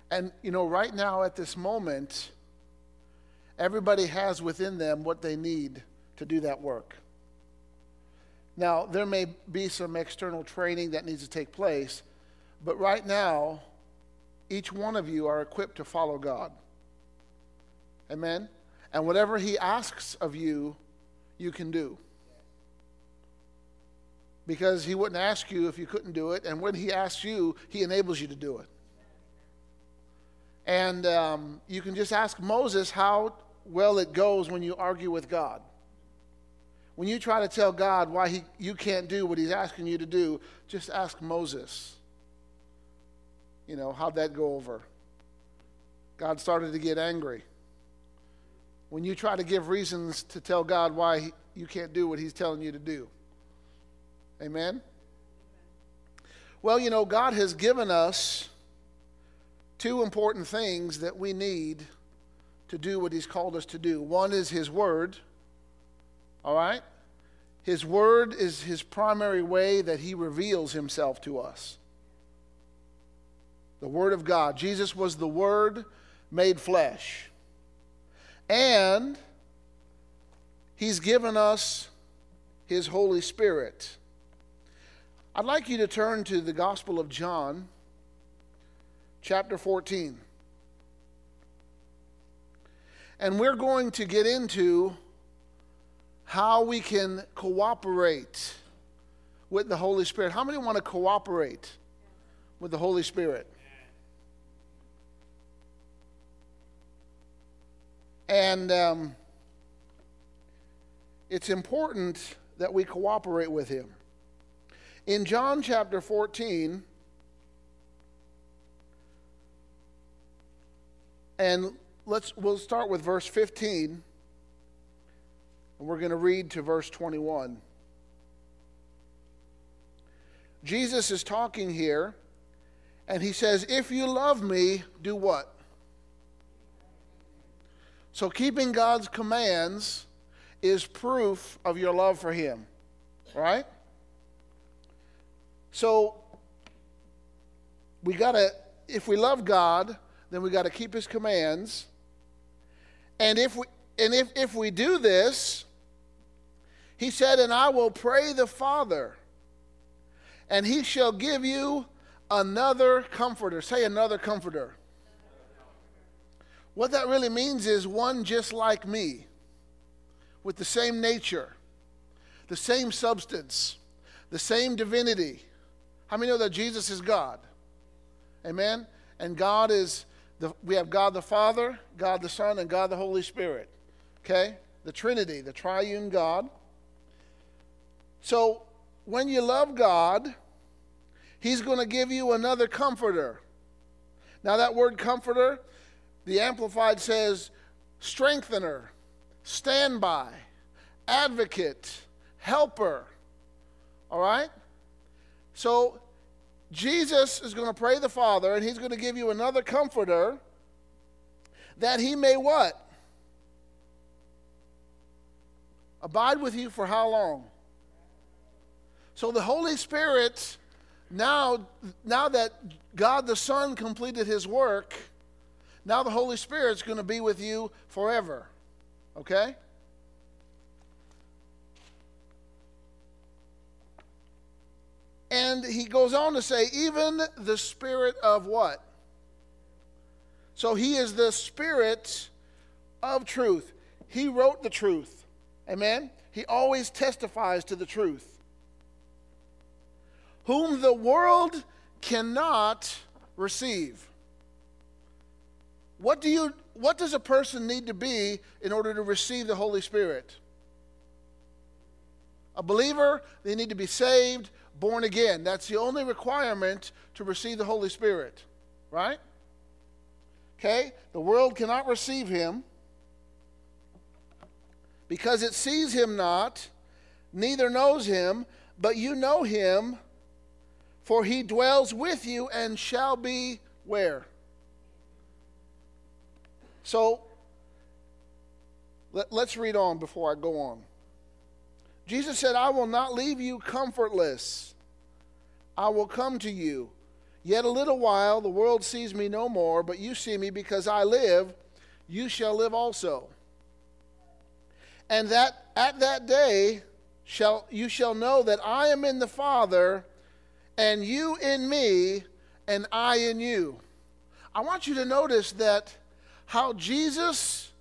And, right now at this moment, everybody has within them what they need to do that work. Now, there may be some external training that needs to take place, but right now, each one of you are equipped to follow God. Amen? And whatever He asks of you, you can do. Because He wouldn't ask you if you couldn't do it, and when He asks you, He enables you to do it. And you can just ask Moses how well it goes when you argue with God. When you try to tell God why you can't do what He's asking you to do, just ask Moses. How'd that go over? God started to get angry. When you try to give reasons to tell God why you can't do what He's telling you to do. Amen? Well, God has given us two important things that we need to do what He's called us to do. One is His Word. All right? His Word is His primary way that He reveals Himself to us. The Word of God. Jesus was the Word made flesh. And He's given us His Holy Spirit. I'd like you to turn to the Gospel of John, chapter 14. And we're going to get into how we can cooperate with the Holy Spirit. How many want to cooperate with the Holy Spirit? And it's important that we cooperate with Him. In John chapter 14, and we'll start with verse 15. And we're going to read to verse 21. Jesus is talking here, and He says, if you love me, do what? So keeping God's commands is proof of your love for Him. Right? So if we love God, then we got to keep His commands. And if we do this, He said, and I will pray the Father, and He shall give you another comforter. Say another comforter. What that really means is one just like me, with the same nature, the same substance, the same divinity. How many know that Jesus is God? Amen? And God is, we have God the Father, God the Son, and God the Holy Spirit. Okay? The Trinity, the triune God. So, when you love God, He's going to give you another comforter. Now, that word comforter, the Amplified says strengthener, standby, advocate, helper. All right? So, Jesus is going to pray the Father, and He's going to give you another comforter that He may what? Abide with you for how long? So the Holy Spirit, now that God the Son completed His work, now the Holy Spirit's going to be with you forever. Okay? And he goes on to say, even the Spirit of what? So He is the Spirit of truth. He wrote the truth. Amen? He always testifies to the truth. Whom the world cannot receive. What does a person need to be in order to receive the Holy Spirit? A believer, they need to be saved, born again. That's the only requirement to receive the Holy Spirit. Right? Okay? The world cannot receive Him because it sees Him not, neither knows Him, but you know Him, for He dwells with you and shall be where? So, let's read on before I go on. Jesus said, I will not leave you comfortless. I will come to you. Yet a little while, the world sees me no more, but you see me because I live, you shall live also. And that at that day you shall know that I am in the Father, and you in me, and I in you. I want you to notice that how Jesus,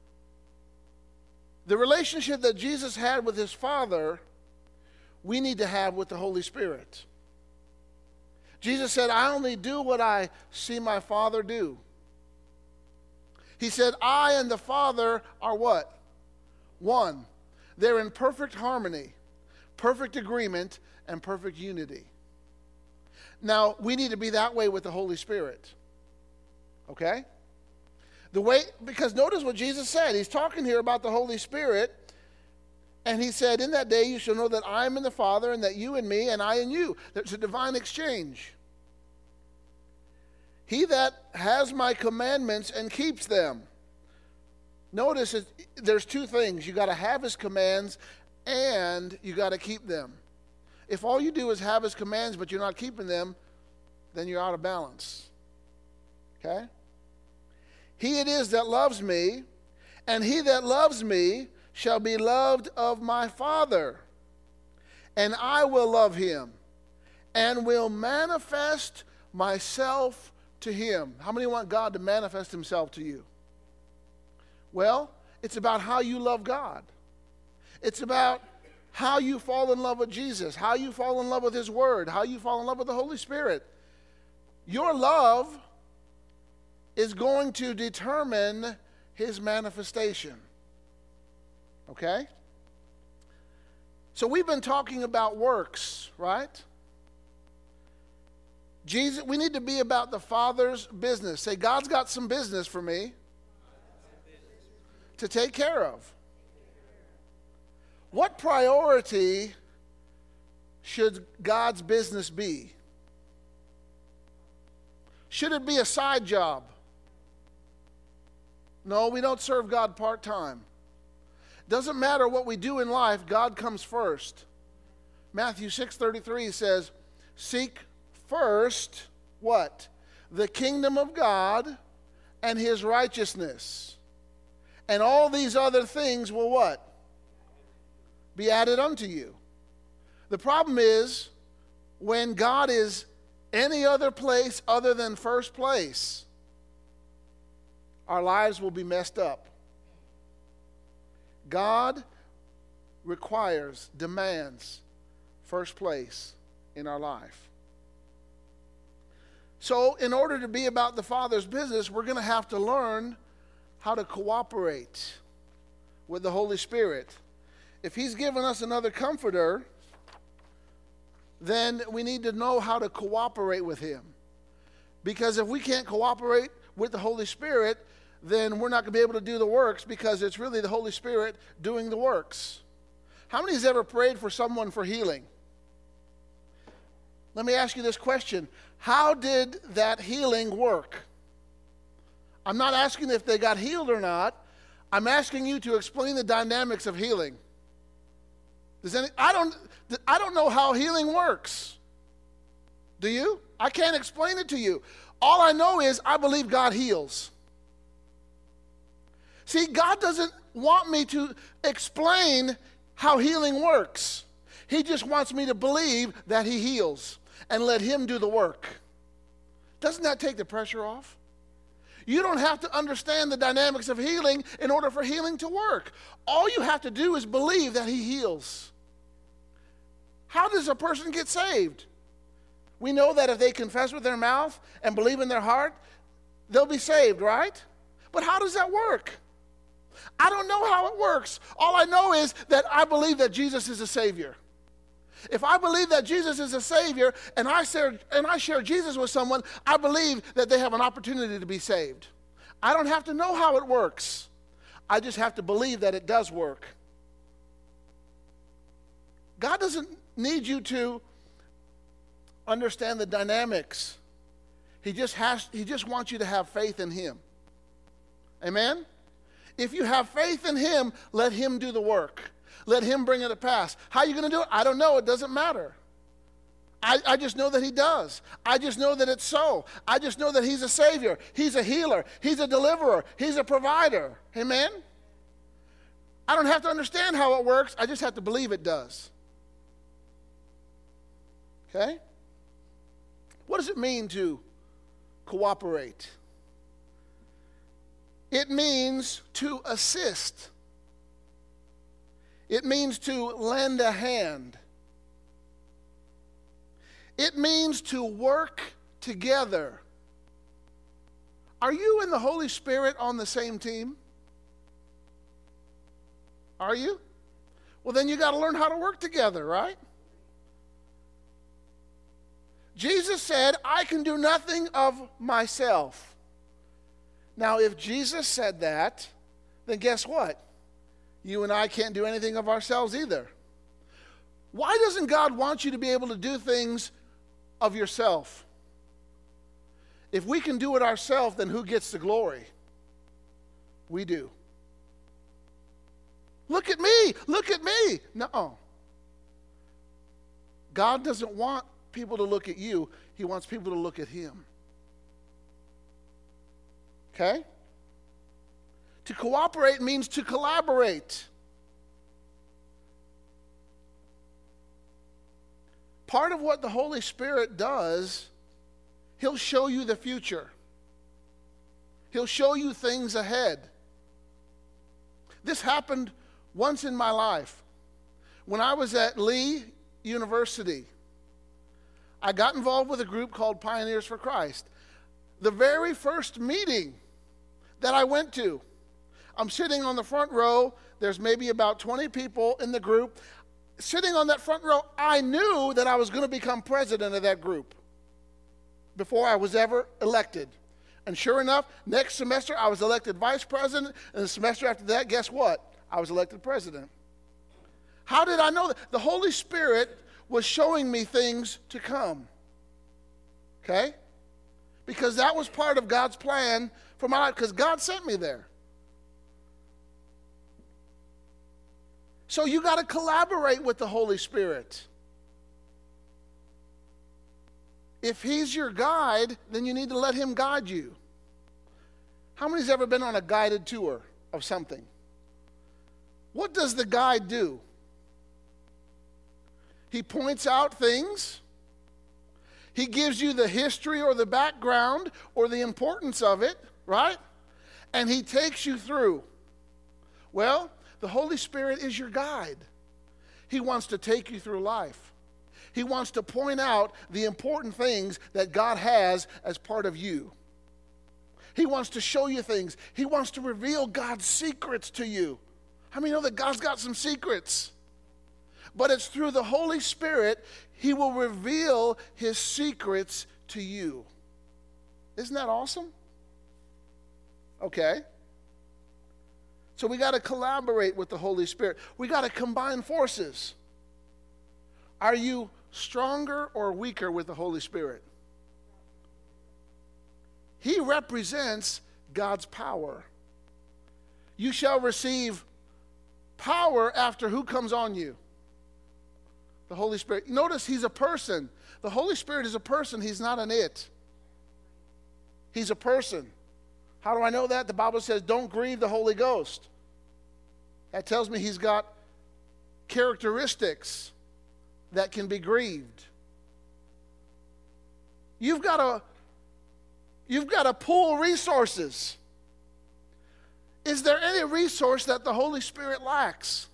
the relationship that Jesus had with his Father, we need to have with the Holy Spirit. Jesus said, I only do what I see my Father do. He said, I and the Father are what? One. They're in perfect harmony, perfect agreement, and perfect unity. Now, we need to be that way with the Holy Spirit. Okay? Because notice what Jesus said. He's talking here about the Holy Spirit. And he said, in that day you shall know that I am in the Father, and that you in me, and I in you. There's a divine exchange. He that has my commandments and keeps them. Notice there's two things. You got to have his commands, and you got to keep them. If all you do is have his commands, but you're not keeping them, then you're out of balance. Okay? He it is that loves me, and he that loves me shall be loved of my Father, and I will love him, and will manifest myself to him. How many want God to manifest himself to you? Well, it's about how you love God. It's about how you fall in love with Jesus, how you fall in love with his word, how you fall in love with the Holy Spirit. Your love is going to determine his manifestation. Okay? So we've been talking about works, right? Jesus, we need to be about the Father's business. Say, God's got some business for me to take care of. What priority should God's business be? Should it be a side job? No, we don't serve God part-time. Doesn't matter what we do in life, God comes first. Matthew 6:33 says, seek first, what? The kingdom of God and his righteousness. And all these other things will what? Be added unto you. The problem is, when God is any other place other than first place, our lives will be messed up. God requires, demands first place in our life. So, in order to be about the Father's business, we're going to have to learn how to cooperate with the Holy Spirit. If he's given us another comforter, then we need to know how to cooperate with him. Because if we can't cooperate with the Holy Spirit, then we're not going to be able to do the works, because it's really the Holy Spirit doing the works. How many has ever prayed for someone for healing? Let me ask you this question. How did that healing work? I'm not asking if they got healed or not. I'm asking you to explain the dynamics of healing. I don't know how healing works. Do you? I can't explain it to you. All I know is I believe God heals. See, God doesn't want me to explain how healing works. He just wants me to believe that he heals and let him do the work. Doesn't that take the pressure off? You don't have to understand the dynamics of healing in order for healing to work. All you have to do is believe that he heals. How does a person get saved? We know that if they confess with their mouth and believe in their heart, they'll be saved, right? But how does that work? I don't know how it works. All I know is that I believe that Jesus is a Savior. If I believe that Jesus is a Savior and I share Jesus with someone, I believe that they have an opportunity to be saved. I don't have to know how it works. I just have to believe that it does work. God doesn't need you to understand the dynamics. He just wants you to have faith in him. Amen? If you have faith in him, let him do the work. Let him bring it to pass. How are you going to do it? I don't know. It doesn't matter. I just know that he does. I just know that it's so. I just know that he's a Savior. He's a healer. He's a deliverer. He's a provider. Amen? I don't have to understand how it works. I just have to believe it does. Okay? What does it mean to cooperate? It means to assist. It means to lend a hand. It means to work together. Are you and the Holy Spirit on the same team? Are you? Well, then you got to learn how to work together, right? Jesus said, I can do nothing of myself. Now, if Jesus said that, then guess what? You and I can't do anything of ourselves either. Why doesn't God want you to be able to do things of yourself? If we can do it ourselves, then who gets the glory? We do. Look at me. Look at me. No. God doesn't want people to look at you. He wants people to look at him. Okay? To cooperate means to collaborate. Part of what the Holy Spirit does, he'll show you the future. He'll show you things ahead. This happened once in my life. When I was at Lee University, I got involved with a group called Pioneers for Christ. The very first meeting that I went to, I'm sitting on the front row. There's maybe about 20 people in the group. Sitting on that front row, I knew that I was going to become president of that group before I was ever elected. And sure enough, next semester I was elected vice president, and the semester after that, guess what? I was elected president. How did I know that? The Holy Spirit was showing me things to come. Okay? Because that was part of God's plan for my life, because God sent me there. So you got to collaborate with the Holy Spirit. If he's your guide, then you need to let him guide you. How many's ever been on a guided tour of something? What does the guide do? He points out things. He gives you the history or the background or the importance of it, right? And he takes you through. Well, the Holy Spirit is your guide. He wants to take you through life. He wants to point out the important things that God has as part of you. He wants to show you things. He wants to reveal God's secrets to you. How many know that God's got some secrets? But it's through the Holy Spirit he will reveal his secrets to you. Isn't that awesome? Okay. So we got to collaborate with the Holy Spirit. We got to combine forces. Are you stronger or weaker with the Holy Spirit? He represents God's power. You shall receive power after who comes on you? The Holy Spirit. Notice he's a person. The Holy Spirit is a person. He's not an it. He's a person. How do I know that? The Bible says, don't grieve the Holy Ghost. That tells me he's got characteristics that can be grieved. You've got to pool resources. Is there any resource that the Holy Spirit lacks?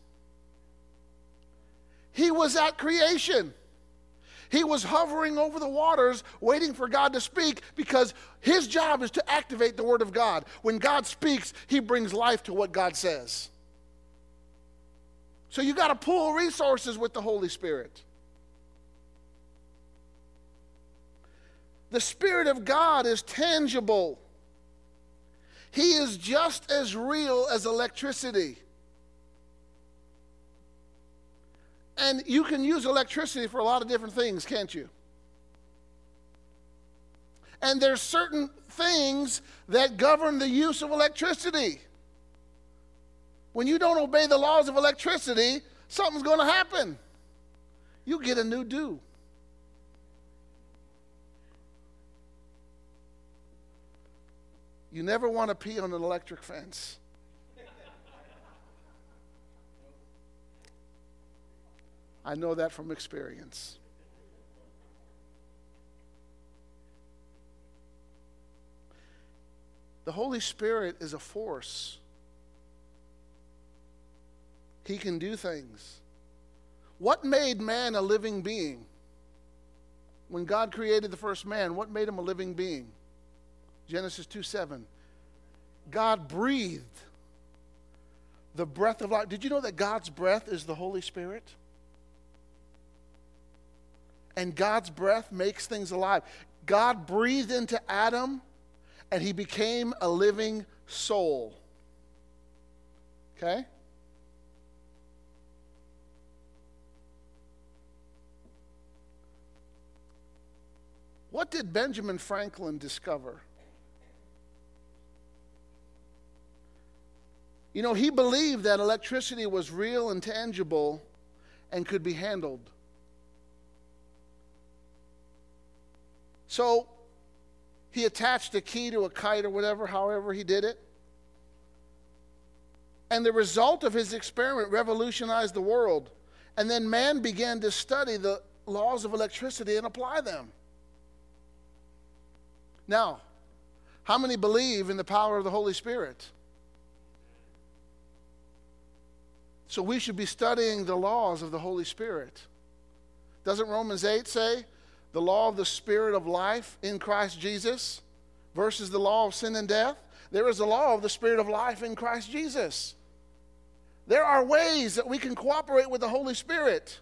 He was at creation. He was hovering over the waters waiting for God to speak, because his job is to activate the Word of God. When God speaks, he brings life to what God says. So you got to pool resources with the Holy Spirit. The Spirit of God is tangible. He is just as real as electricity. And you can use electricity for a lot of different things, can't you? And there's certain things that govern the use of electricity. When you don't obey the laws of electricity, something's going to happen. You get a new due. You never want to pee on an electric fence. I know that from experience. The Holy Spirit is a force. He can do things. What made man a living being? When God created the first man, what made him a living being? Genesis 2:7. God breathed the breath of life. Did you know that God's breath is the Holy Spirit? And God's breath makes things alive. God breathed into Adam, and he became a living soul. Okay? What did Benjamin Franklin discover? You know, he believed that electricity was real and tangible and could be handled. So he attached a key to a kite or whatever, however he did it. And the result of his experiment revolutionized the world. And then man began to study the laws of electricity and apply them. Now, how many believe in the power of the Holy Spirit? So we should be studying the laws of the Holy Spirit. Doesn't Romans 8 say the law of the Spirit of life in Christ Jesus versus the law of sin and death? There is a law of the Spirit of life in Christ Jesus. There are ways that we can cooperate with the Holy Spirit.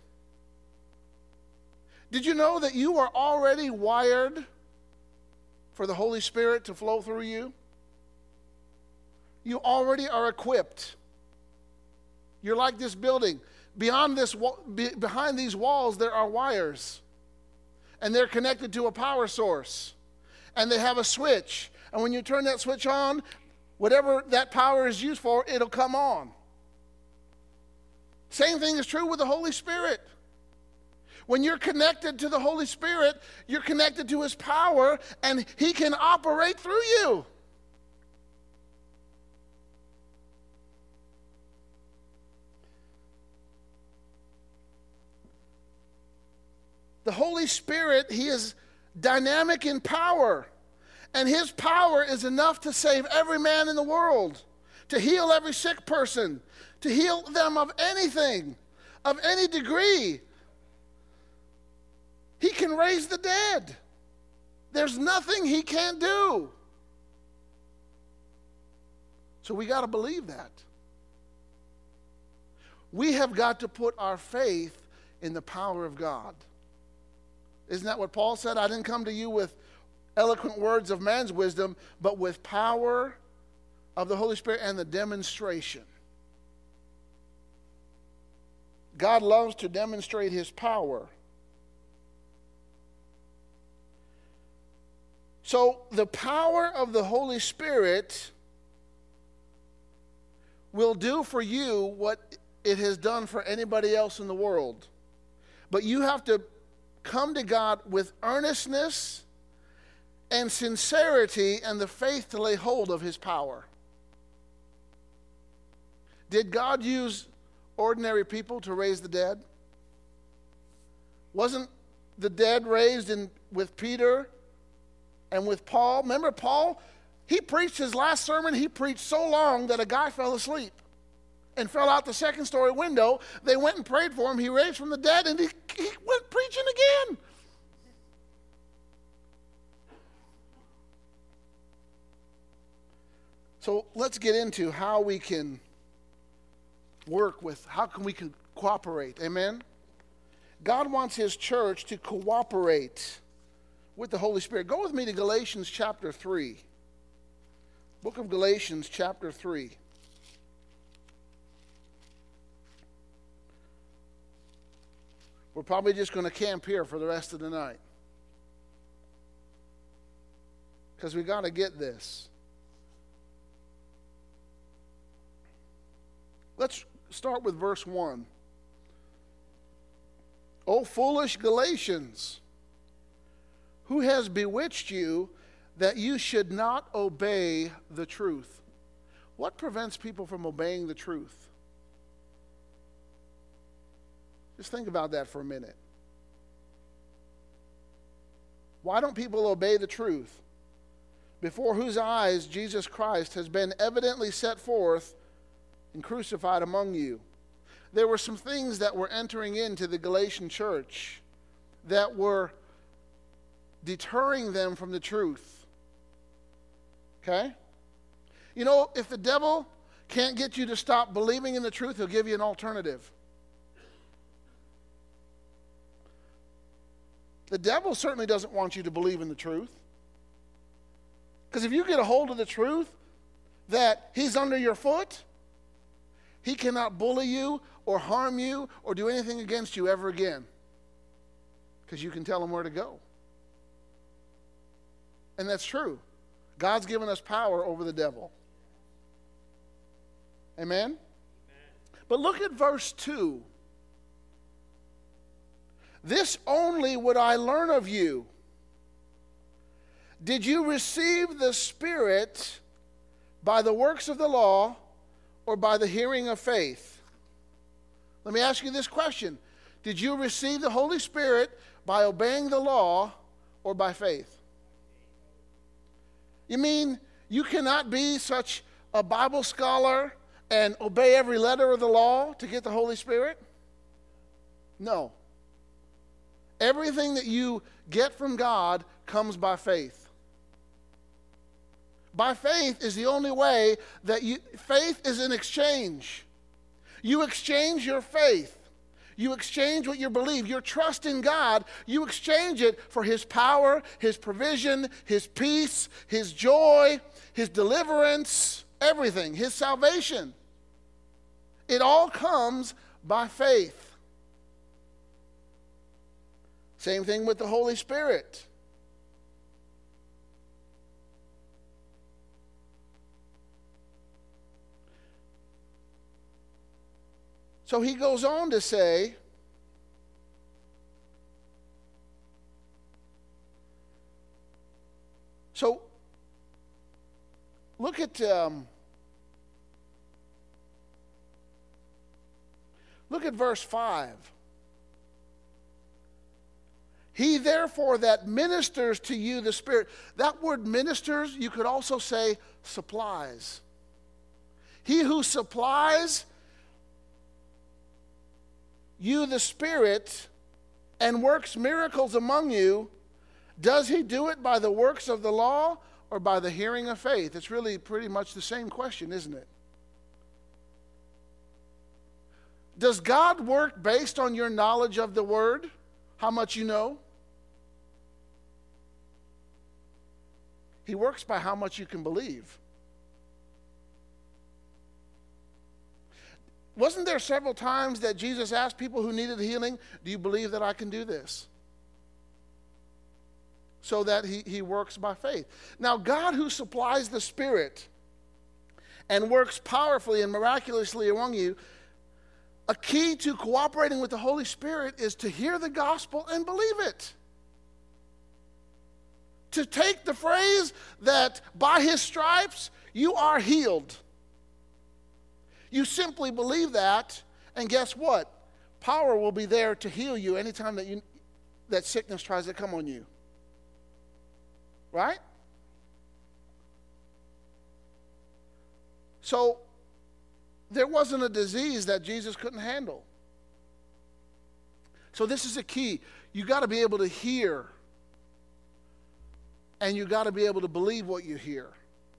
Did you know that you are already wired for the Holy Spirit to flow through you? You already are equipped. You're like this building. Behind these walls, there are wires. And they're connected to a power source. And they have a switch. And when you turn that switch on, whatever that power is used for, it'll come on. Same thing is true with the Holy Spirit. When you're connected to the Holy Spirit, you're connected to His power, and He can operate through you. The Holy Spirit, He is dynamic in power. And His power is enough to save every man in the world, to heal every sick person, to heal them of anything, of any degree. He can raise the dead. There's nothing He can't do. So we got to believe that. We have got to put our faith in the power of God. Isn't that what Paul said? I didn't come to you with eloquent words of man's wisdom, but with power of the Holy Spirit and the demonstration. God loves to demonstrate His power. So the power of the Holy Spirit will do for you what it has done for anybody else in the world. But you have to come to God with earnestness and sincerity and the faith to lay hold of His power. Did God use ordinary people to raise the dead? Wasn't the dead raised with Peter and with Paul? Remember Paul? He preached his last sermon. He preached so long that a guy fell asleep and fell out the second-story window. They went and prayed for him. He raised from the dead, and he went preaching again. So let's get into how we can work with, how can we cooperate. Amen? God wants His church to cooperate with the Holy Spirit. Go with me to Galatians chapter 3. Book of Galatians chapter 3. We're probably just going to camp here for the rest of the night, because we got to get this. Let's start with verse 1. O foolish Galatians, who has bewitched you that you should not obey the truth. What prevents people from obeying the truth? Just think about that for a minute. Why don't people obey the truth, before whose eyes Jesus Christ has been evidently set forth and crucified among you? There were some things that were entering into the Galatian church that were deterring them from the truth. Okay? You know, if the devil can't get you to stop believing in the truth, he'll give you an alternative. The devil certainly doesn't want you to believe in the truth. Because if you get a hold of the truth that he's under your foot, he cannot bully you or harm you or do anything against you ever again. Because you can tell him where to go. And that's true. God's given us power over the devil. Amen? Amen. But look at verse 2. This only would I learn of you. Did you receive the Spirit by the works of the law or by the hearing of faith? Let me ask you this question. Did you receive the Holy Spirit by obeying the law or by faith? You mean you cannot be such a Bible scholar and obey every letter of the law to get the Holy Spirit? No. Everything that you get from God comes by faith. By faith is the only way that faith is an exchange. You exchange your faith. You exchange what you believe. Your trust in God, you exchange it for His power, His provision, His peace, His joy, His deliverance, everything, His salvation. It all comes by faith. Same thing with the Holy Spirit. So he goes on to say, so look at verse 5. He therefore that ministers to you the Spirit. That word ministers, you could also say supplies. He who supplies you the Spirit and works miracles among you, does he do it by the works of the law or by the hearing of faith? It's really pretty much the same question, isn't it? Does God work based on your knowledge of the Word? How much you know? He works by how much you can believe. Wasn't there several times that Jesus asked people who needed healing, do you believe that I can do this? So that he works by faith. Now, God who supplies the Spirit and works powerfully and miraculously among you, a key to cooperating with the Holy Spirit is to hear the gospel and believe it. To take the phrase that by His stripes you are healed. You simply believe that, and guess what? Power will be there to heal you anytime that sickness tries to come on you. Right? So, there wasn't a disease that Jesus couldn't handle. So this is a key. You got to be able to hear. And you got to be able to believe what you hear.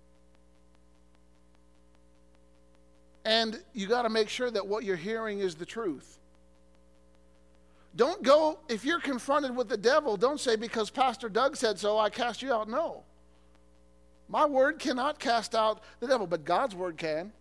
And you got to make sure that what you're hearing is the truth. Don't go, if you're confronted with the devil, don't say, because Pastor Doug said so, I cast you out. No. My word cannot cast out the devil, but God's word can.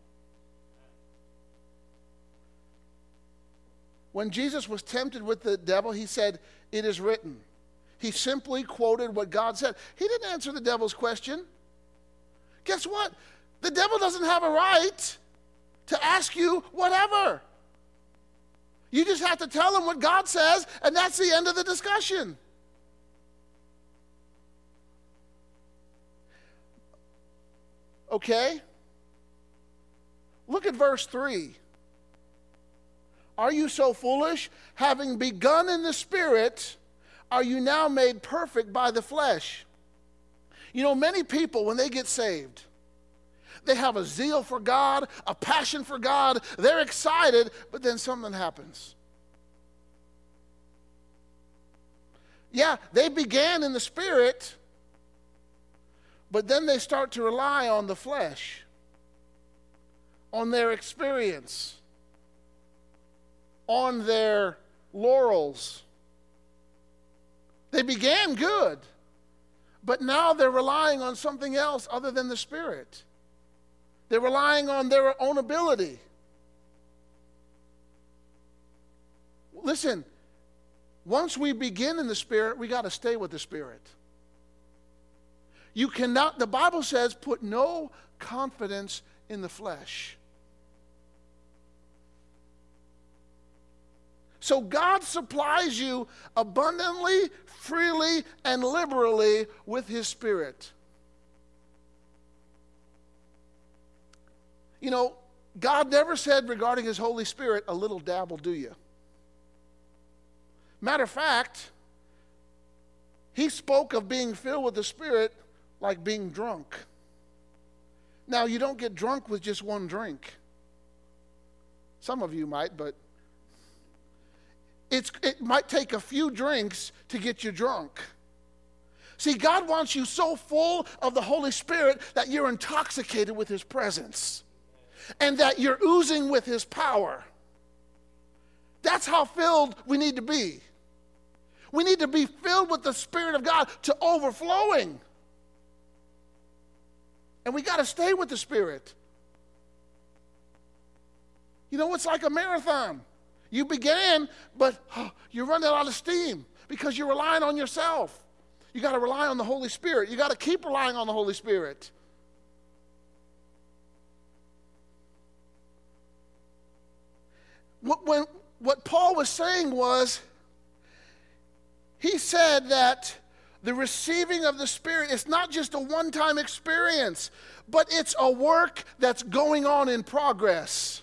When Jesus was tempted with the devil, he said, it is written. He simply quoted what God said. He didn't answer the devil's question. Guess what? The devil doesn't have a right to ask you whatever. You just have to tell him what God says, and that's the end of the discussion. Okay? Look at verse 3. Are you so foolish? Having begun in the Spirit, are you now made perfect by the flesh? You know, many people, when they get saved, they have a zeal for God, a passion for God. They're excited, but then something happens. Yeah, they began in the Spirit, but then they start to rely on the flesh, on their experience, on their laurels. They began good, but now they're relying on something else other than the Spirit. They're relying on their own ability. Listen, once we begin in the Spirit, we got to stay with the Spirit. You cannot, the Bible says, put no confidence in the flesh. So God supplies you abundantly, freely, and liberally with His Spirit. You know, God never said regarding His Holy Spirit, a little dab will do you. Matter of fact, He spoke of being filled with the Spirit like being drunk. Now, you don't get drunk with just one drink. Some of you might, but it might take a few drinks to get you drunk. See, God wants you so full of the Holy Spirit that you're intoxicated with His presence and that you're oozing with His power. That's how filled we need to be. We need to be filled with the Spirit of God to overflowing. And we got to stay with the Spirit. You know, it's like a marathon. You began, but you're running out of steam because you're relying on yourself. You got to rely on the Holy Spirit. You got to keep relying on the Holy Spirit. What Paul was saying was, he said that the receiving of the Spirit is not just a one-time experience, but it's a work that's going on in progress.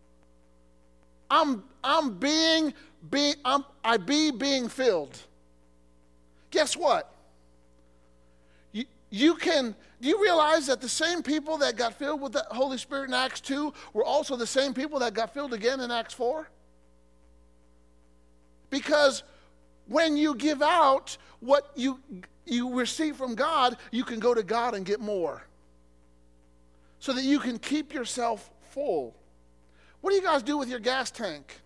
I be being filled. Guess what? Do you realize that the same people that got filled with the Holy Spirit in Acts 2 were also the same people that got filled again in Acts 4? Because when you give out what you receive from God, you can go to God and get more. So that you can keep yourself full. What do you guys do with your gas tank?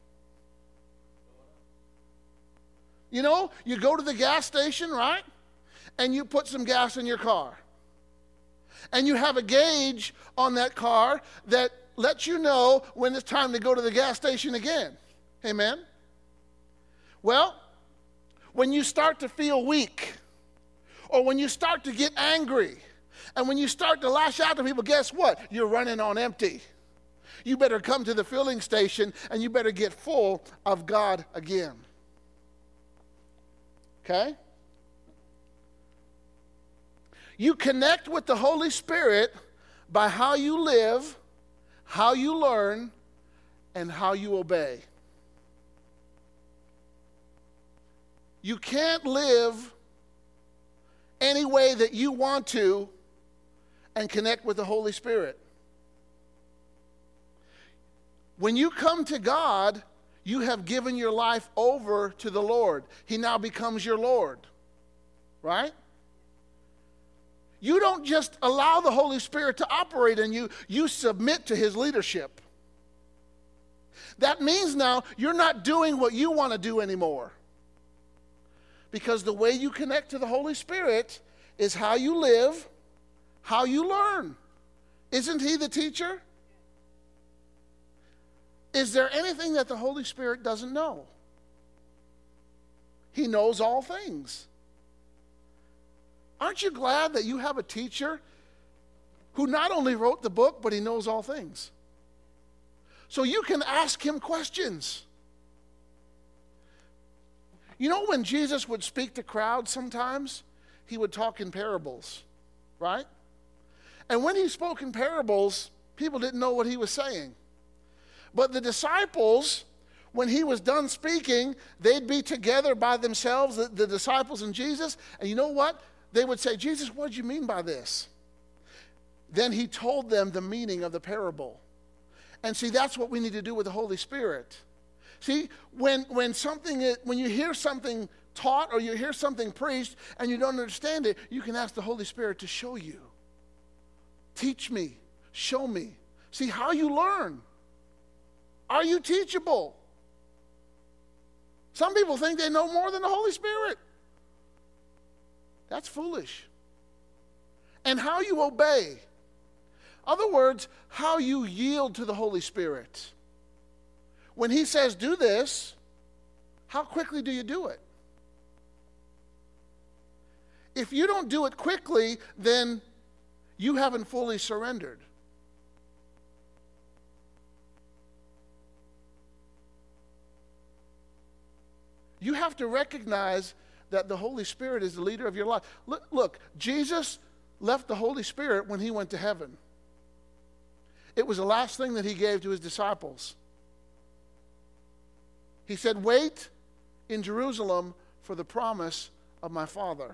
You know, you go to the gas station, right? And you put some gas in your car. And you have a gauge on that car that lets you know when it's time to go to the gas station again. Amen? Well, when you start to feel weak, or when you start to get angry, and when you start to lash out to people, guess what? You're running on empty. You better come to the filling station and you better get full of God again. Okay? You connect with the Holy Spirit by how you live, how you learn, and how you obey. You can't live any way that you want to and connect with the Holy Spirit. When you come to God, you have given your life over to the Lord. He now becomes your Lord. Right? You don't just allow the Holy Spirit to operate in you, you submit to His leadership. That means now you're not doing what you want to do anymore. Because the way you connect to the Holy Spirit is how you live, how you learn. Isn't He the teacher? Is there anything that the Holy Spirit doesn't know? He knows all things. Aren't you glad that you have a teacher who not only wrote the book, but he knows all things? So you can ask him questions. You know, when Jesus would speak to crowds sometimes, he would talk in parables, right? And when he spoke in parables, people didn't know what he was saying. But the disciples, when he was done speaking, they'd be together by themselves, the disciples and Jesus. And you know what? They would say, Jesus, what did you mean by this? Then he told them the meaning of the parable. And see, that's what we need to do with the Holy Spirit. See, when you hear something taught or you hear something preached and you don't understand it, you can ask the Holy Spirit to show you. Teach me. Show me. See how you learn. Are you teachable? Some people think they know more than the Holy Spirit. That's foolish. And how you obey. Other words, how you yield to the Holy Spirit. When he says do this, how quickly do you do it? If you don't do it quickly, then you haven't fully surrendered. You have to recognize that the Holy Spirit is the leader of your life. Look, Jesus left the Holy Spirit when he went to heaven. It was the last thing that he gave to his disciples. He said, wait in Jerusalem for the promise of my Father.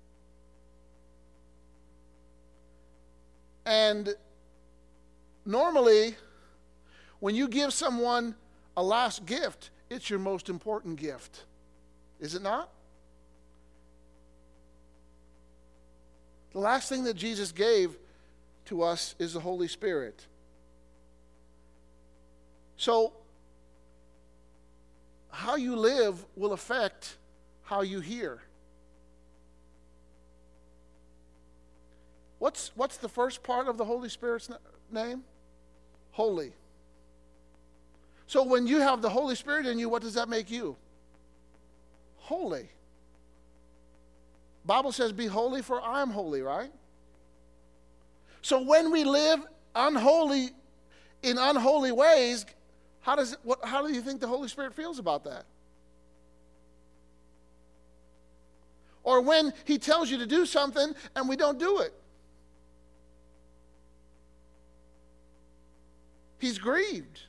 And normally, when you give someone a last gift, it's your most important gift. Is it not? The last thing that Jesus gave to us is the Holy Spirit. So, how you live will affect how you hear. What's the first part of the Holy Spirit's name? Holy. So when you have the Holy Spirit in you, what does that make you? Holy. Bible says, be holy for I am holy, right? So when we live unholy in unholy ways, how do you think the Holy Spirit feels about that? Or when he tells you to do something and we don't do it. He's grieved.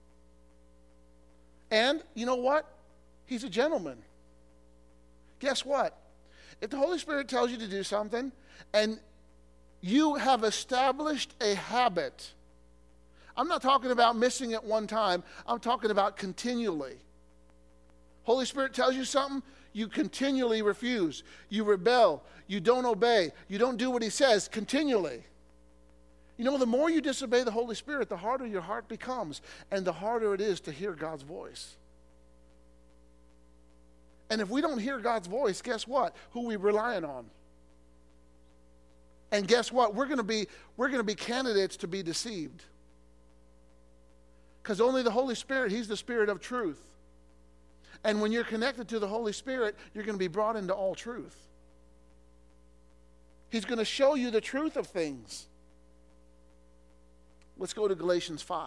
And you know what? He's a gentleman. Guess what? If the Holy Spirit tells you to do something and you have established a habit, I'm not talking about missing it one time, I'm talking about continually. Holy Spirit tells you something, you continually refuse. You rebel. You don't obey. You don't do what he says continually. You know, the more you disobey the Holy Spirit, the harder your heart becomes, and the harder it is to hear God's voice. And if we don't hear God's voice, guess what? Who are we relying on? And guess what? We're going to be candidates to be deceived. Because only the Holy Spirit, he's the Spirit of truth. And when you're connected to the Holy Spirit, you're going to be brought into all truth. He's going to show you the truth of things. Let's go to Galatians 5.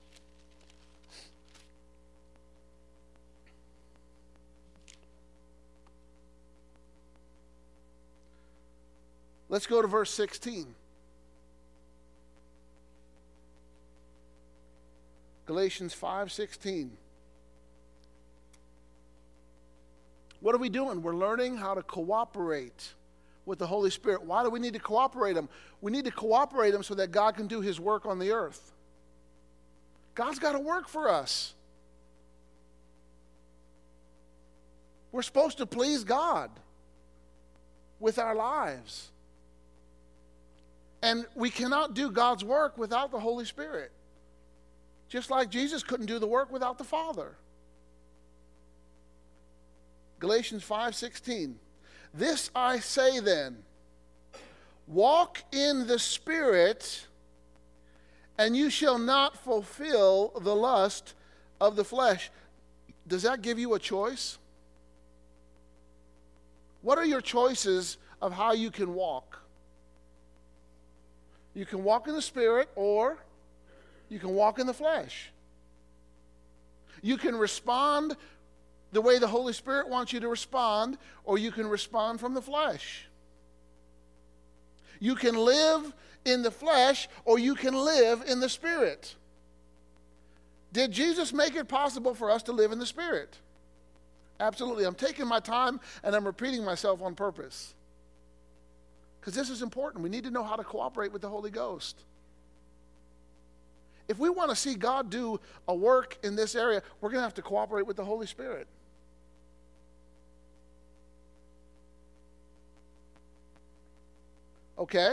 Let's go to verse 16. Galatians 5:16. What are we doing? We're learning how to cooperate with the Holy Spirit. Why do we need to cooperate him? We need to cooperate him so that God can do his work on the earth. God's got to work for us. We're supposed to please God with our lives. And we cannot do God's work without the Holy Spirit. Just like Jesus couldn't do the work without the Father. Galatians 5:16. This I say then, walk in the Spirit, and you shall not fulfill the lust of the flesh. Does that give you a choice? What are your choices of how you can walk? You can walk in the Spirit, or you can walk in the flesh. You can respond the way the Holy Spirit wants you to respond, or you can respond from the flesh. You can live in the flesh or you can live in the Spirit. Did Jesus make it possible for us to live in the Spirit? Absolutely. I'm taking my time and I'm repeating myself on purpose. Because this is important. We need to know how to cooperate with the Holy Ghost. If we want to see God do a work in this area, we're going to have to cooperate with the Holy Spirit. Okay?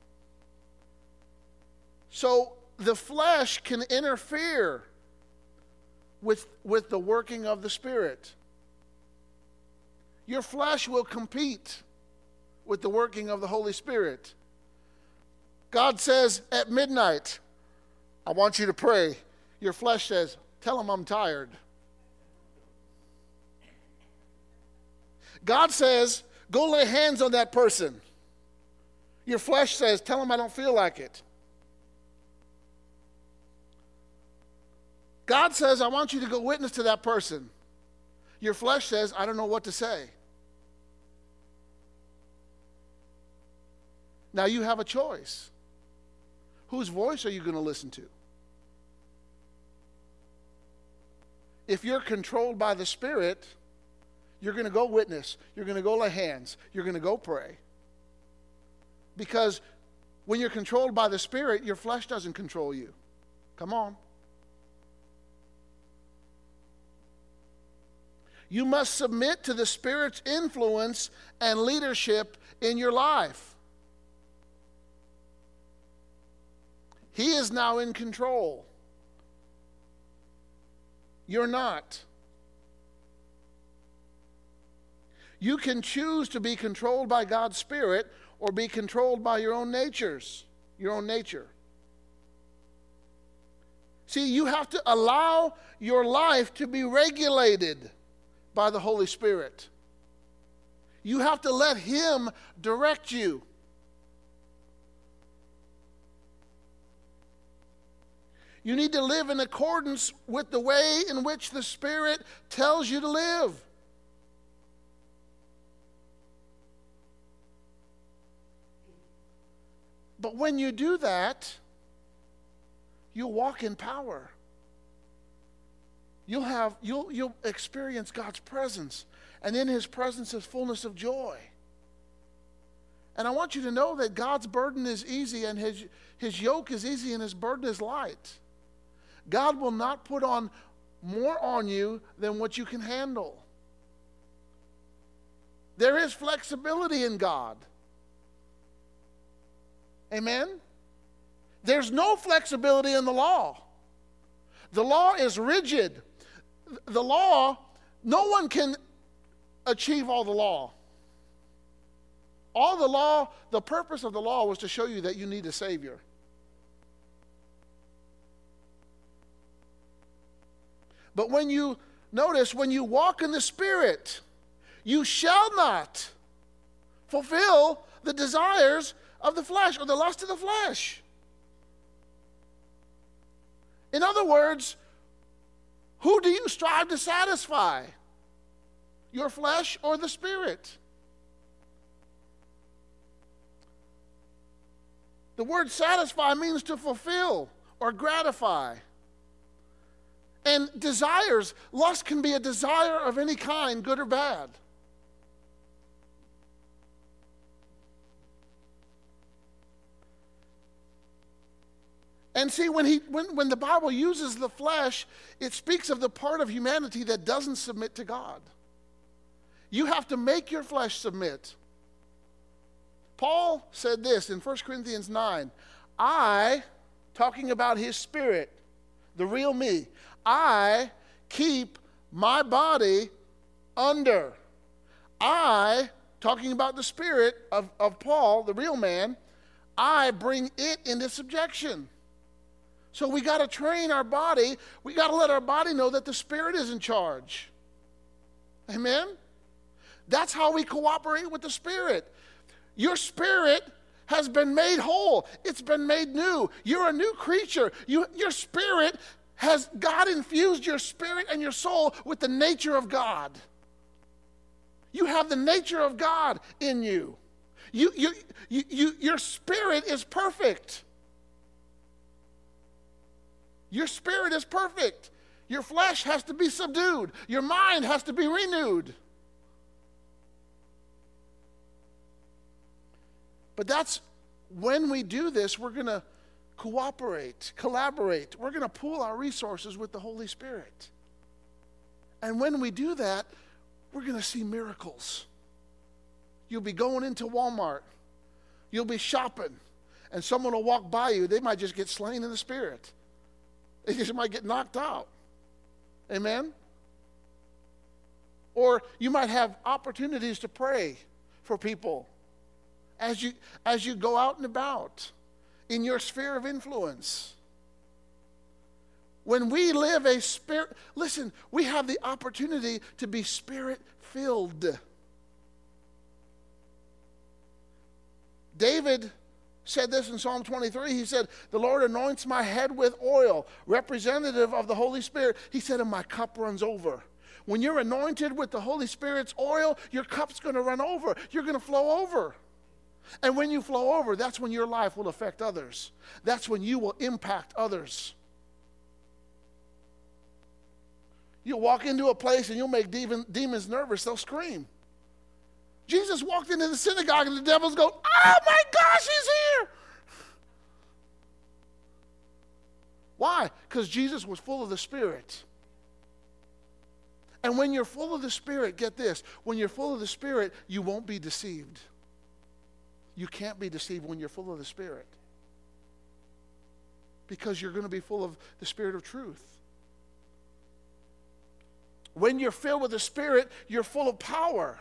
So the flesh can interfere with the working of the Spirit. Your flesh will compete with the working of the Holy Spirit. God says at midnight, I want you to pray. Your flesh says, tell him I'm tired. God says, go lay hands on that person. Your flesh says, tell him I don't feel like it. God says, I want you to go witness to that person. Your flesh says, I don't know what to say. Now you have a choice. Whose voice are you going to listen to? If you're controlled by the Spirit, you're going to go witness. You're going to go lay hands. You're going to go pray. Because when you're controlled by the Spirit, your flesh doesn't control you. Come on. You must submit to the Spirit's influence and leadership in your life. He is now in control. You're not. You can choose to be controlled by God's Spirit or be controlled by your own nature. See, you have to allow your life to be regulated by the Holy Spirit. You have to let Him direct you. You need to live in accordance with the way in which the Spirit tells you to live. But when you do that, you'll walk in power. You'll experience God's presence. And in His presence is fullness of joy. And I want you to know that God's burden is easy and His yoke is easy and His burden is light. God will not put on more on you than what you can handle. There is flexibility in God. Amen? There's no flexibility in the law. The law is rigid. The law, no one can achieve all the law. All the law, the purpose of the law was to show you that you need a Savior. But when you walk in the Spirit, you shall not fulfill the desires of the flesh or the lust of the flesh. In other words, who do you strive to satisfy? Your flesh or the Spirit? The word satisfy means to fulfill or gratify. And desires, lust can be a desire of any kind, good or bad. And see, when the Bible uses the flesh, it speaks of the part of humanity that doesn't submit to God. You have to make your flesh submit. Paul said this in 1 Corinthians 9, I, talking about his spirit, the real me, I keep my body under. I, talking about the spirit of Paul, the real man, I bring it into subjection. So we got to train our body. We got to let our body know that the Spirit is in charge. Amen? That's how we cooperate with the Spirit. Your spirit has been made whole. It's been made new. You're a new creature. Your spirit has, God infused your spirit and your soul with the nature of God. You have the nature of God in you. Your spirit is perfect. Your spirit is perfect. Your flesh has to be subdued. Your mind has to be renewed. But that's when we do this, we're going to cooperate, collaborate. We're going to pool our resources with the Holy Spirit. And when we do that, we're going to see miracles. You'll be going into Walmart. You'll be shopping. And someone will walk by you. They might just get slain in the spirit. They just might get knocked out. Amen? Or you might have opportunities to pray for people as you go out and about in your sphere of influence. When we live a spirit, listen, we have the opportunity to be spirit-filled. David said this in Psalm 23. He said, the Lord anoints my head with oil, representative of the Holy Spirit. He said, and my cup runs over. When you're anointed with the Holy Spirit's oil, your cup's going to run over. You're going to flow over. And when you flow over, that's when your life will affect others. That's when you will impact others. You'll walk into a place and you'll make demons nervous. They'll scream. Jesus walked into the synagogue and the devils go, oh my gosh, he's here. Why? Because Jesus was full of the Spirit. And when you're full of the Spirit, get this, when you're full of the Spirit, you won't be deceived. You can't be deceived when you're full of the Spirit. Because you're going to be full of the Spirit of truth. When you're filled with the Spirit, you're full of power.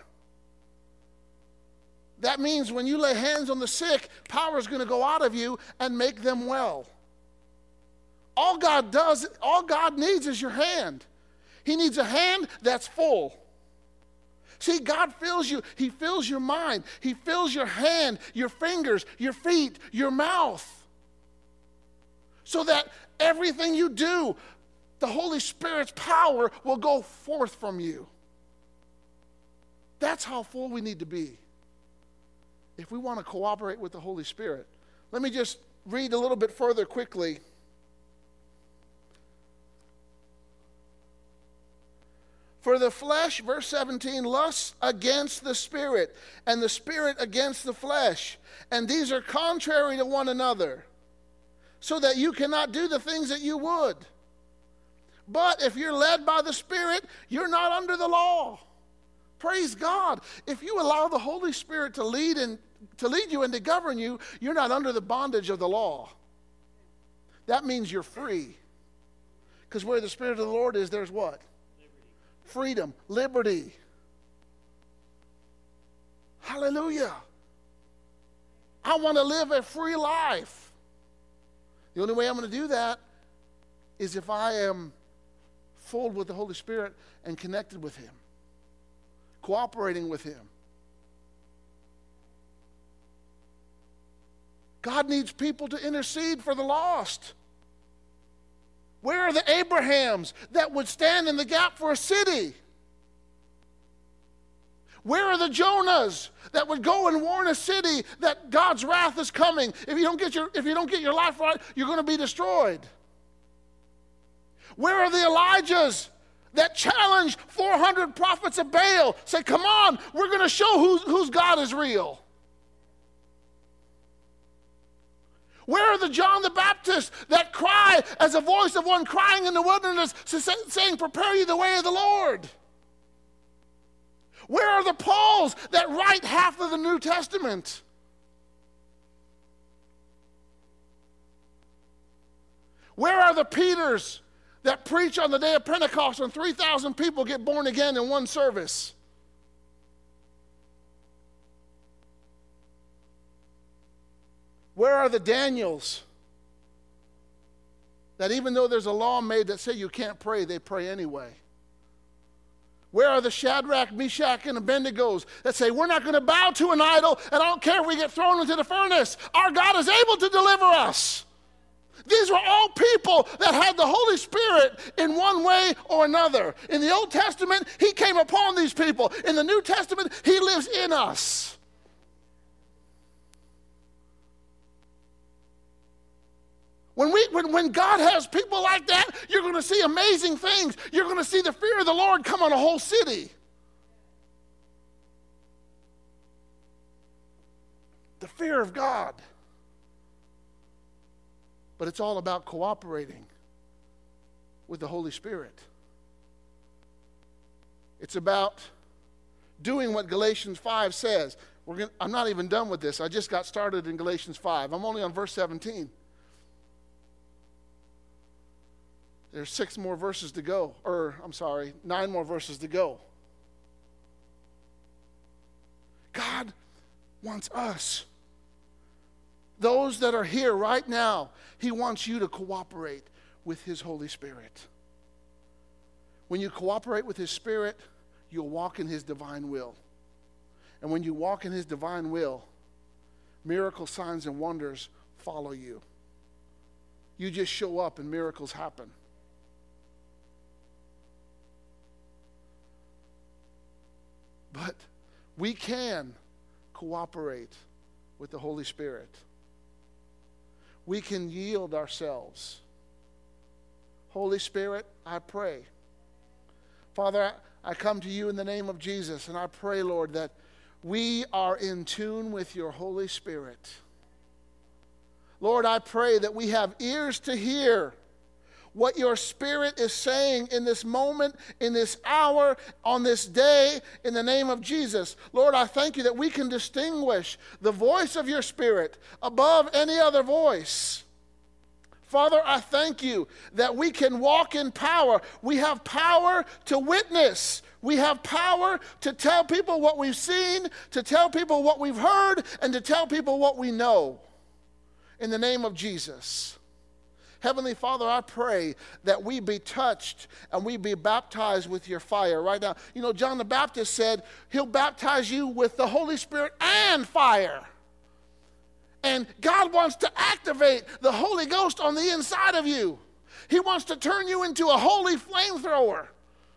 That means when you lay hands on the sick, power is going to go out of you and make them well. All God needs is your hand. He needs a hand that's full. See, God fills you. He fills your mind. He fills your hand, your fingers, your feet, your mouth. So that everything you do, the Holy Spirit's power will go forth from you. That's how full we need to be if we want to cooperate with the Holy Spirit. Let me just read a little bit further quickly. For the flesh, verse 17, lusts against the Spirit, and the Spirit against the flesh. And these are contrary to one another, so that you cannot do the things that you would. But if you're led by the Spirit, you're not under the law. Praise God. If you allow the Holy Spirit to lead you and to govern you, you're not under the bondage of the law. That means you're free. Because where the Spirit of the Lord is, there's what? Freedom, liberty. Hallelujah. I want to live a free life. The only way I'm going to do that is if I am full with the Holy Spirit and connected with Him, cooperating with Him. God needs people to intercede for the lost. Where are the Abrahams that would stand in the gap for a city? Where are the Jonahs that would go and warn a city that God's wrath is coming? If you don't get your life right, you're going to be destroyed. Where are the Elijahs that challenged 400 prophets of Baal? Say, come on, we're going to show whose God is real. Where are the John the Baptist that cry as a voice of one crying in the wilderness, saying, prepare you the way of the Lord? Where are the Pauls that write half of the New Testament? Where are the Peters that preach on the day of Pentecost and 3,000 people get born again in one service? Where are the Daniels that even though there's a law made that say you can't pray, they pray anyway? Where are the Shadrach, Meshach, and Abednego that say we're not going to bow to an idol, and I don't care if we get thrown into the furnace. Our God is able to deliver us. These were all people that had the Holy Spirit in one way or another. In the Old Testament, He came upon these people. In the New Testament, He lives in us. When God has people like that, you're going to see amazing things. You're going to see the fear of the Lord come on a whole city. The fear of God. But it's all about cooperating with the Holy Spirit. It's about doing what Galatians 5 says. I'm not even done with this. I just got started in Galatians 5. I'm only on verse 17. There's 6 more verses to go. 9 more verses to go. God wants us. Those that are here right now, He wants you to cooperate with His Holy Spirit. When you cooperate with His Spirit, you'll walk in His divine will. And when you walk in His divine will, miracle signs and wonders follow you. You just show up and miracles happen. But we can cooperate with the Holy Spirit. We can yield ourselves. Holy Spirit, I pray. Father, I come to you in the name of Jesus, and I pray, Lord, that we are in tune with your Holy Spirit. Lord, I pray that we have ears to hear what your Spirit is saying in this moment, in this hour, on this day, in the name of Jesus. Lord, I thank you that we can distinguish the voice of your Spirit above any other voice. Father, I thank you that we can walk in power. We have power to witness. We have power to tell people what we've seen, to tell people what we've heard, and to tell people what we know. In the name of Jesus. Heavenly Father, I pray that we be touched and we be baptized with your fire right now. You know, John the Baptist said he'll baptize you with the Holy Spirit and fire. And God wants to activate the Holy Ghost on the inside of you. He wants to turn you into a holy flamethrower.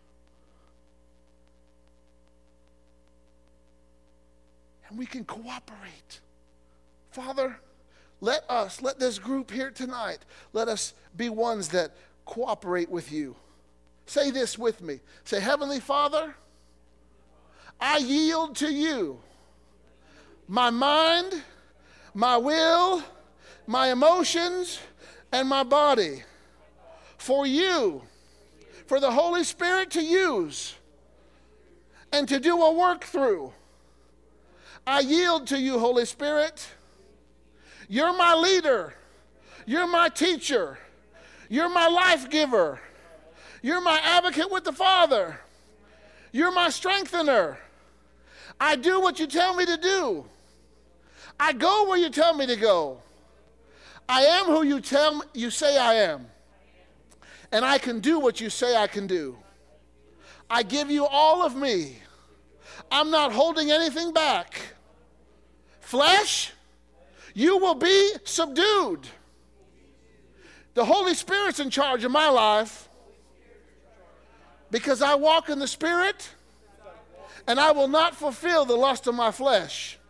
And we can cooperate. Father, let this group here tonight, let us be ones that cooperate with you. Say this with me. Say, Heavenly Father, I yield to you my mind, my will, my emotions, and my body for you, for the Holy Spirit to use and to do a work through. I yield to you, Holy Spirit. You're my leader. You're my teacher. You're my life giver. You're my advocate with the Father. You're my strengthener. I do what you tell me to do. I go where you tell me to go. I am who you say I am. And I can do what you say I can do. I give you all of me. I'm not holding anything back. Flesh, you will be subdued. The Holy Spirit's in charge of my life because I walk in the Spirit and I will not fulfill the lust of my flesh.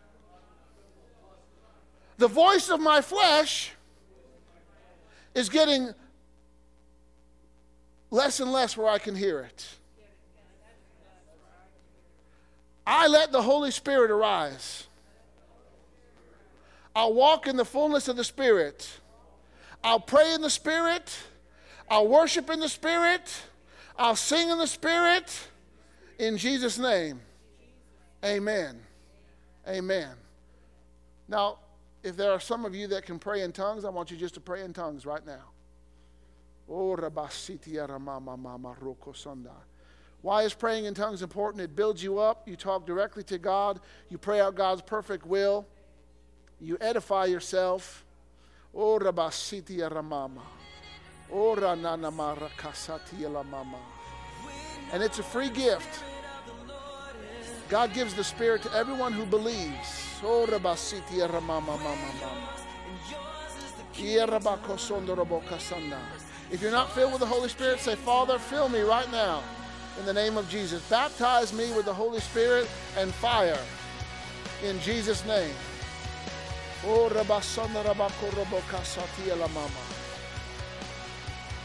The voice of my flesh is getting less and less where I can hear it. I let the Holy Spirit arise. I'll walk in the fullness of the Spirit. I'll pray in the Spirit. I'll worship in the Spirit. I'll sing in the Spirit. In Jesus' name, amen. Amen. Now, if there are some of you that can pray in tongues, I want you just to pray in tongues right now. Why is praying in tongues important? It builds you up. You talk directly to God. You pray out God's perfect will. You edify yourself. And it's a free gift. God gives the Spirit to everyone who believes. If you're not filled with the Holy Spirit, say, Father, fill me right now in the name of Jesus. Baptize me with the Holy Spirit and fire in Jesus' name.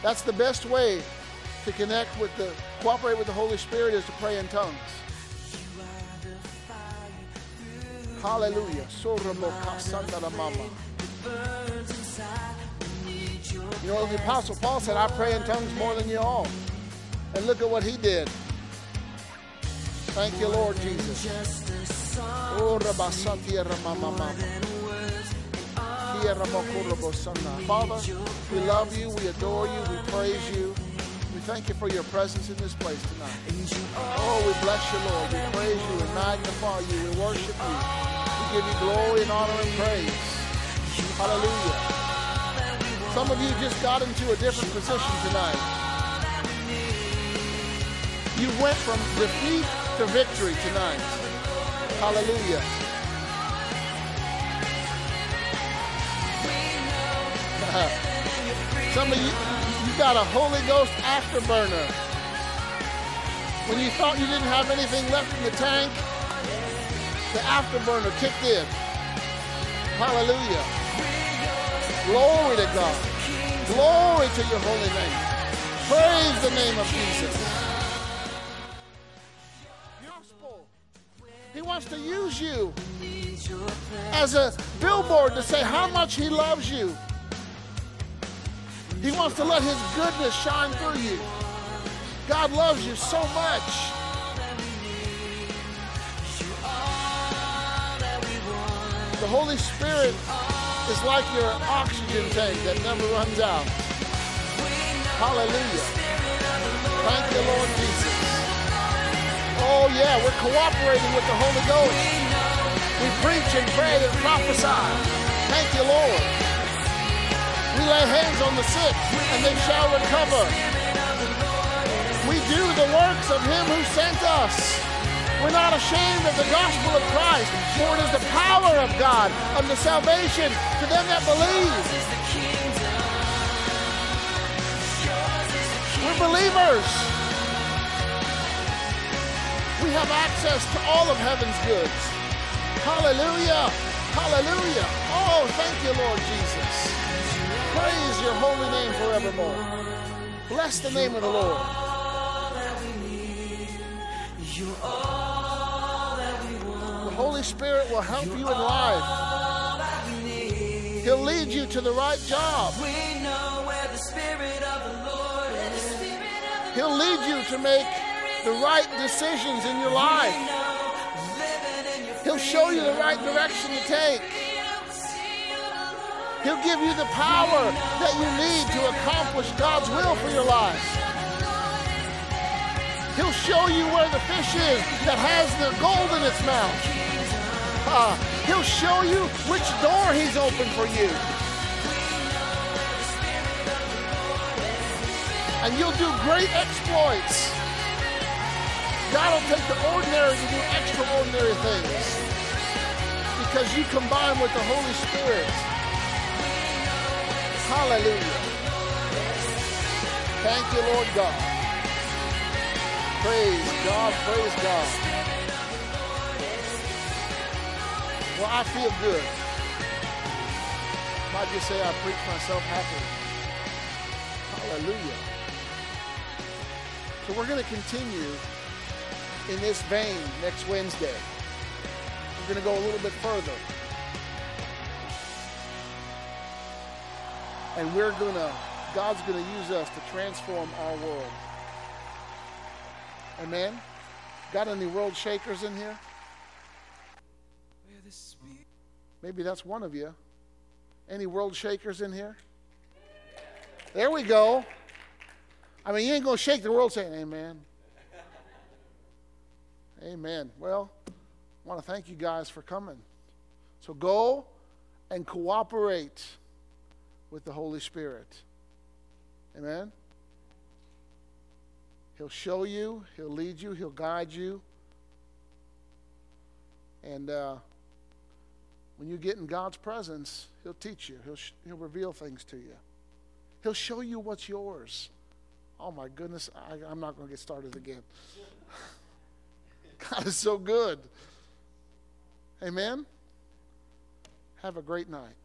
That's the best way to cooperate with the Holy Spirit, is to pray in tongues. Hallelujah. You know, the Apostle Paul said, I pray in tongues more than you all. And look at what he did. Thank you, Lord Jesus. Father, we love you, we adore you, we praise you. We thank you for your presence in this place tonight. Oh, we bless you, Lord. We praise you and magnify you. We worship you. We give you glory and honor and praise. Hallelujah. Some of you just got into a different position tonight. You went from defeat to victory tonight. Hallelujah. Some of you got a Holy Ghost afterburner. When you thought you didn't have anything left in the tank, the afterburner kicked in. Hallelujah. Glory to God. Glory to your holy name. Praise the name of Jesus. Gospel. He wants to use you as a billboard to say how much he loves you. He wants to let his goodness shine through you. God loves you so much. The Holy Spirit is like your oxygen tank that never runs out. Hallelujah. Thank you, Lord Jesus. Oh yeah, we're cooperating with the Holy Ghost. We preach and pray and prophesy. Thank you, Lord. We lay hands on the sick, and they shall recover. We do the works of him who sent us. We're not ashamed of the gospel of Christ, for it is the power of God unto salvation to them that believe. We're believers. We have access to all of heaven's goods. Hallelujah. Hallelujah. Oh, thank you, Lord Jesus. Praise your holy name forevermore. Bless the name of the Lord. The Holy Spirit will help you in life. He'll lead you to the right job. He'll lead you to make the right decisions in your life. He'll show you the right direction to take. He'll give you the power that you need to accomplish God's will for your life. He'll show you where the fish is that has the gold in its mouth. He'll show you which door he's opened for you. And you'll do great exploits. God will take the ordinary to do extraordinary things because you combine with the Holy Spirit. Hallelujah. Thank you, Lord God. Praise God, praise God. Well, I feel good. Might just say I preach myself happy. Hallelujah. So we're going to continue in this vein next Wednesday. We're going to go a little bit further. And God's going to use us to transform our world. Amen? Got any world shakers in here? Maybe that's one of you. Any world shakers in here? There we go. I mean, you ain't going to shake the world saying, amen. Amen. Well, I want to thank you guys for coming. So go and cooperate with the Holy Spirit. Amen? He'll show you, he'll lead you, he'll guide you. And when you get in God's presence, he'll teach you. He'll reveal things to you. He'll show you what's yours. Oh my goodness, I'm not going to get started again. God is so good. Amen? Have a great night.